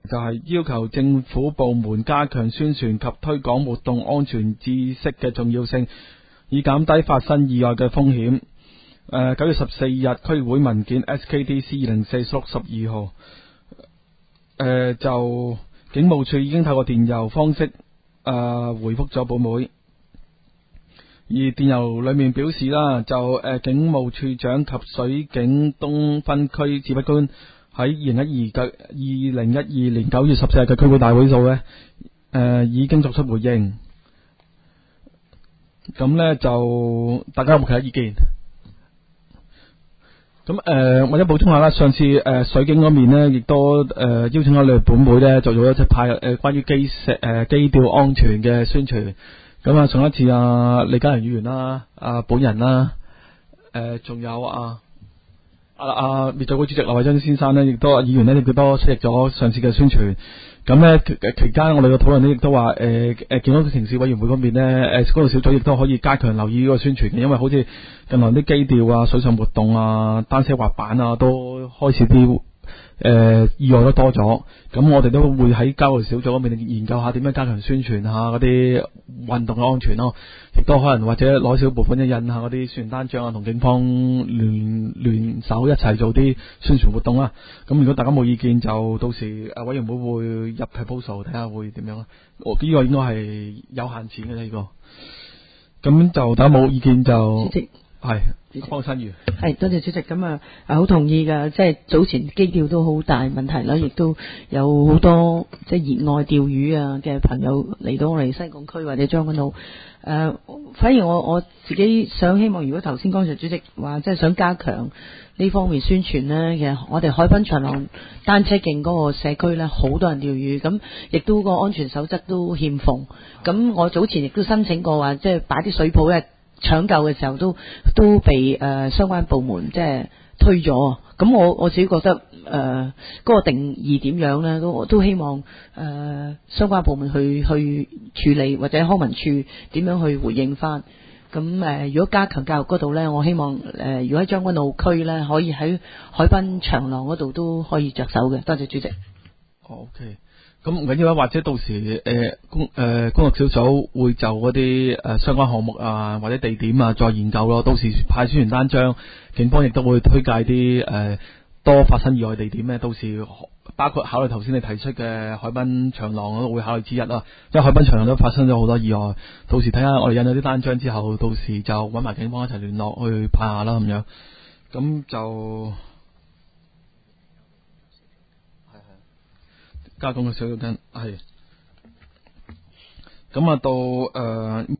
就係要求政府部門加強宣傳及推廣活動安全知識嘅重要性，以減低發生意外嘅風險。9月14日區議會文件 SKDC 2044/12號，就警務處已經透過電郵方式回覆咗本會，而電郵裏面表示啦，就警務處長及水警東分區指揮官喺2012年9月14日嘅區會大會度呢，已經作出回應。咁呢，就大家有冇其他意見？咁或者補充下啦，上次水警嗰面呢，亦都邀請咗你哋本會呢，做咗一隻派關於機吊安全嘅宣傳。咁啊，上一次李嘉仁議員啦，本人啦，仲有滅罪會主席劉慧珍先生呢，亦都議員呢，亦都出席咗上次嘅宣傳。咁呢期間我哋嘅討論呢，亦都話警方城市委員會嗰邊呢，嗰個小組亦都可以加強留意呢個宣傳嘅，因為好似近來啲機吊啊、水上活動啊、單車滑板啊，都開始啲意外都多咗。咁我哋都會喺交流小組嗰邊研究下點樣加強宣傳下嗰啲運動嘅安全咯，亦都可能或者攞少部分印下嗰啲宣傳單張啊，同警方聯手一齊做啲宣傳活動啦。咁如果大家冇意見，就到時委員會會入 proposal 睇下會點樣啦。呢個應該係有限錢嘅呢個。咁就大家冇意見就係方新宇， 係多謝主席。咁啊，好同意噶，即係早前機釣都好大問題啦，亦都有好多即係熱愛釣魚啊嘅朋友嚟到我哋西貢區或者將軍澳。反而我自己想希望，如果頭先剛才主席話即係想加強呢方面宣傳呢，其實我哋海濱長廊單車徑嗰個社區呢，好多人釣魚，咁亦都個安全守則都欠奉。咁我早前亦都申請過話，即係擺啲水泡咧。搶救嘅時候都被相關部門即係推咗。咁我自己覺得嗰個定義點樣呢？都希望相關部門去處理，或者康文署點樣去回應翻。咁如果加強教育嗰度呢，我希望如果喺將軍澳區呢，可以喺海濱長廊嗰度都可以着手嘅。多謝主席。 OK。咁唔緊要啦，或者到時工作小組會就嗰啲相關項目啊或者地點啊再研究咯。到時派宣傳單張，警方亦都會推介啲多發生意外地點咧。到時包括考慮頭先你提出嘅海濱長廊都會考慮之一啦。因為海濱長廊都發生咗好多意外，到時睇下我哋印咗啲單張之後，到時就揾埋警方一齊聯絡去派下啦咁樣。咁就加工嘅小組係，咁啊到